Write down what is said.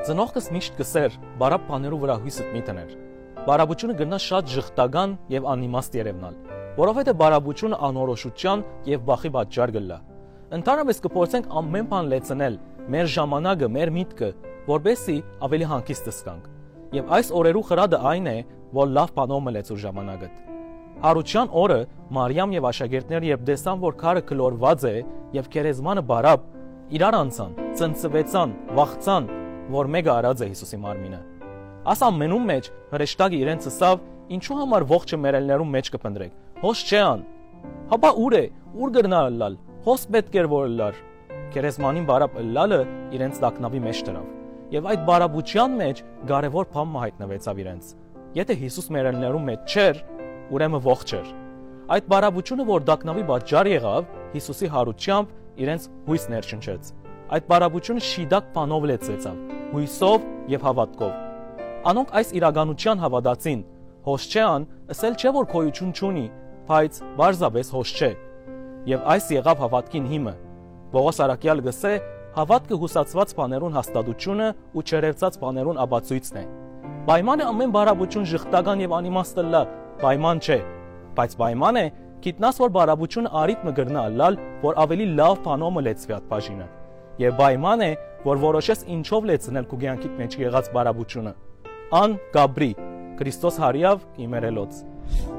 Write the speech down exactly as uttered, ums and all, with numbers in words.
Ծնողքս միշտ կսեր բարապ բաներու վրա հույսդ մի տներ։ Բարաբությունը գնա շատ ժխտական եւ անիմաստ երևնալ, որովհետեւ բարաբությունը անորոշության եւ բախի պատճառ գլա։ Ընդհանրապես կփորձենք ամեն բան լեցնել, մեր ժամանակը, մեր միտքը, որբեսի ավելի հանգիստ զգանք։ Եվ այս օրերու խրադը այն է, որ լավ բանով մլեցուր ժամանակը։ Հարության օրը Մարիամ եւ աշակերտները երբ տեսան, որ քարը գլորված է եւ քերեզմանը բարապ, իրար անցան, ծնծվեցան, վախցան, որ մեկը արած է Հիսուսի մարմինը։ Աս ամենում մեջ հրեշտակը իրենց ասավ, ինչու համար ողջը մերելներում մեջ կփնտրեք։ Հոս չէ ան։ Հապա ուր է, ուր գրնալ լալ։ Հոս պետք էր որ լար։ Քերեզմանին բարապ լալը իրենց տակնավի մեջ դրավ։ Եվ այդ բարաբության մեջ կարևոր բան հայտնվեցավ իրենց։ Եթե Հիսուս մերելներում մեջ չէր, ուրեմն ողջ էր։ Այդ բարաբությունը, որ տակնավի պատճառ եղավ, Հիսուսի հարությամբ իրենց հույս ներշնչեց։ Այդ բարաբությունը շիդակ բանով լեցվեցավ, հույսով եւ հավատքով։ Անոնք այս իրականության հավատացին, հոս չէ ան, ասել չէ որ քոյություն չունի, բայց բարձաբես հոս չէ։ Եվ այս եղավ հավատքին հիմը։ Պողոս Արաքյալ գսե, հավատքը հուսացված բաներուն հաստատությունը ու չերևծած բաներուն ապացույցն է։ Պայմանը ամեն բարաբություն ժխտական եւ անիմաստ լա, պայման չէ, բայց պայման է, գիտնաս որ բարաբությունը արիթմը գրնա լալ, որ ավելի լավ բանով մլեցվի այդ բաժինը։ Եվ պայման է, որ որոշես ինչով լեցնել քո կյանքիդ մեջ եղած բարաբությունը։ Ան Գաբրի, Քրիստոս հարիավ իմերելոց։